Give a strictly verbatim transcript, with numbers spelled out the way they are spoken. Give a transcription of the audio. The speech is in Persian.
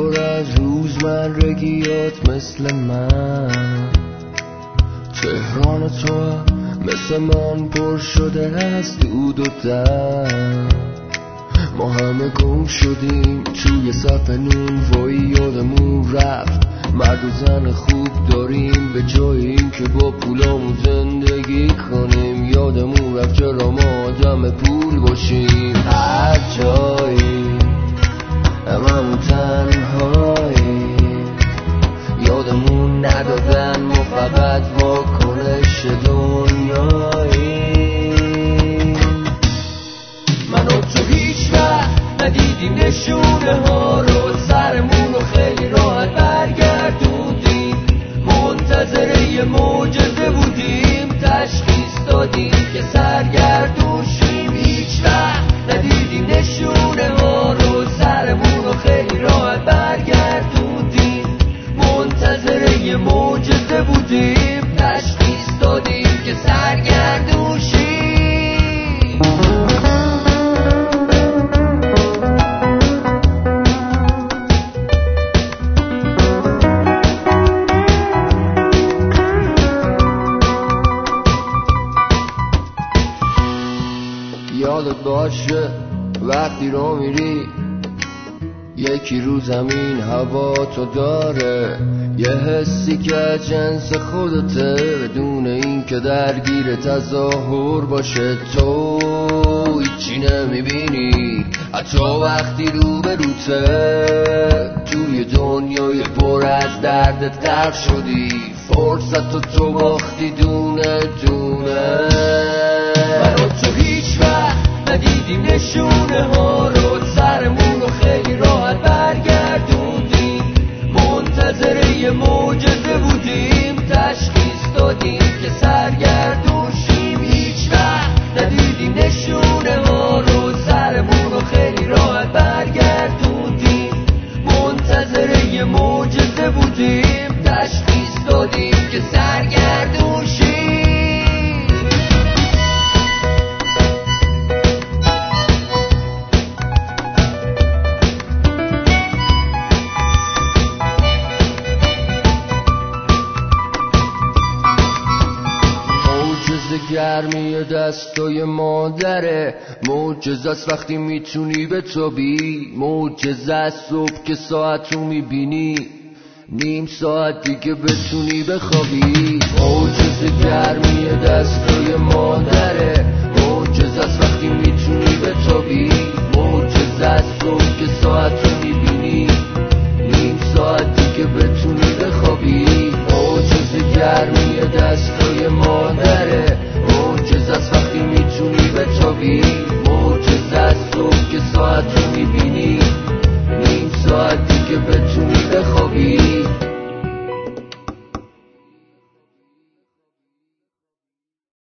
پر از روزمرگیات مثل من. تهران تو مثل من پر شده از دود و دم. ما همه گم شدیم توی صف نون، وای یادمون رفت مرد و زن خوب داریم، به جای این که با پولامون زندگی کنیم. یادمون رفت چرا ما آدم پول باشیم. هر جایی هممون تنهایی، یادمون ندادن ما فقط واکنش دنیایی. من و تو هیچ وقت ندیدیم نشونه ها رو، سرمون رو خیلی راحت برگردوندیم. منتظر یه معجزه بودیم، تشخیص دادیم که سرگردون شیم. هیچ وقت ندیدیم نشونه ها رو، سرمون رو خیلی راحت برگردوندیم. منتظر یه معجزه بودیم، تشخیص دادیم که سرگردون شیم. یادت باشه وقتی رو میری یکی رو زمین هوا تو داره، یه حسی که جنس خودته بدون این که درگیر تظاهر باشه. تو هیچی نمیبینی حتی وقتی رو به روته، توی دنیای پر از دردت غرق شدی، فرصت تو تو باختی دونه دونه. من و تو هیچ وقت ندیدیم نشونه ها رو، سرمون رو خیلی راحت برگردوندیم. منتظر یه معجزه بودیم، تشخیص دادیم که سرگردون شیم. هیچ وقت ندیدیم نشونه ها رو، سرمون رو خیلی راحت برگردوندیم. منتظر یه معجزه بودیم، تشخیص دادیم که سرگردون شیم. گرمی دستای مادره، معجزه است وقتی میتونی بتابی. معجزه است صبح که ساعت رو میبینی، نیم ساعت دیگه بتونی بخوابی. معجزه گرمی دستای مادره، معجزه است وقتی میتونی بتابی. معجزه است صبح که ساعت رو میبینی، نیم ساعت دیگه بتونی بخوابی. معجزه گرمی دستای مادره، معجزه است وقتی میتونی بتابی.